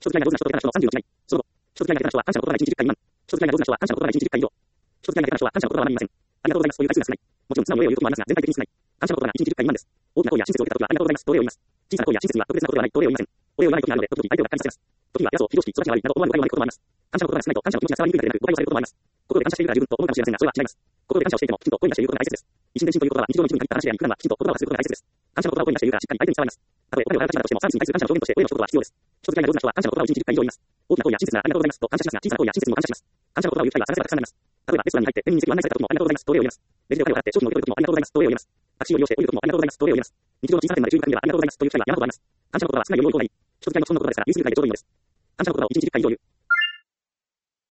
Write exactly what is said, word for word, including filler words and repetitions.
人付き合いが上手な人と下手な人のさんじゅうろく違い。その後、人付き合いが下手な人は感謝の言葉がいちにちじゅっかい未満。人付き合いが上手な人は感謝の言葉がいちにちじゅっかい以上。人付き合いが下手な人は感謝の言葉は何も言いません。ありがとうございますという回数が少ない。もちろん素直にお礼を言うこともありますが、全体的に少ない。感謝の言葉がいちにちじゅっかい未満です。大きな声や親切を受けたときはありがとうございますとお礼を言います。小さな声や親切には特別なことではないとお礼を言いません。お礼を言わないときがあるので、時々相手をがっかりさせます。時には偉そう、非常識、育ちが悪いなど思われる誤解を招くこともあります。感謝の言葉が少ないと感謝の気持ちが伝わりにくいだけでなく誤解をされることもあります。心で感謝しているから十分と思うかもしれませんが、それは違います。心で感謝をしていても、きちんと声に出して言うことが大切です。一心伝心という言葉は日常の一部に限った話であり、普段はきちんと言葉を発することが大切です。感謝の言葉を声に出しているからしっかり相手に伝わります。たとえお金を払った人だとしても、サービスに対する感謝の表現として声を出すことは必要です。人付き合いが上手な人は感謝の言葉をいちにちじゅっかい以上言います。大きな声や親切なありがとうございますと感謝しますが、小さな声や親切にも感謝します。感謝の言葉を言う機会は探せばたくさんあります。例えばレストランに入って店員に席を案内された時もありがとうございますとお礼を言います。レジでお金を払って商品を受け取る時もありがとうございますとお礼を言います。タクシーを利用して降りる時もありがとうございますとお礼を言います。日常の小さな点まで注意深く見ればありがとうございますという機会は山ほどあります。感謝の言葉は少ないより多い方がいい。人付き合いのそんな言葉ですから言い過ぎるだけでちょうどいいのです。感謝の言葉をいちにちじゅっかい以上言う。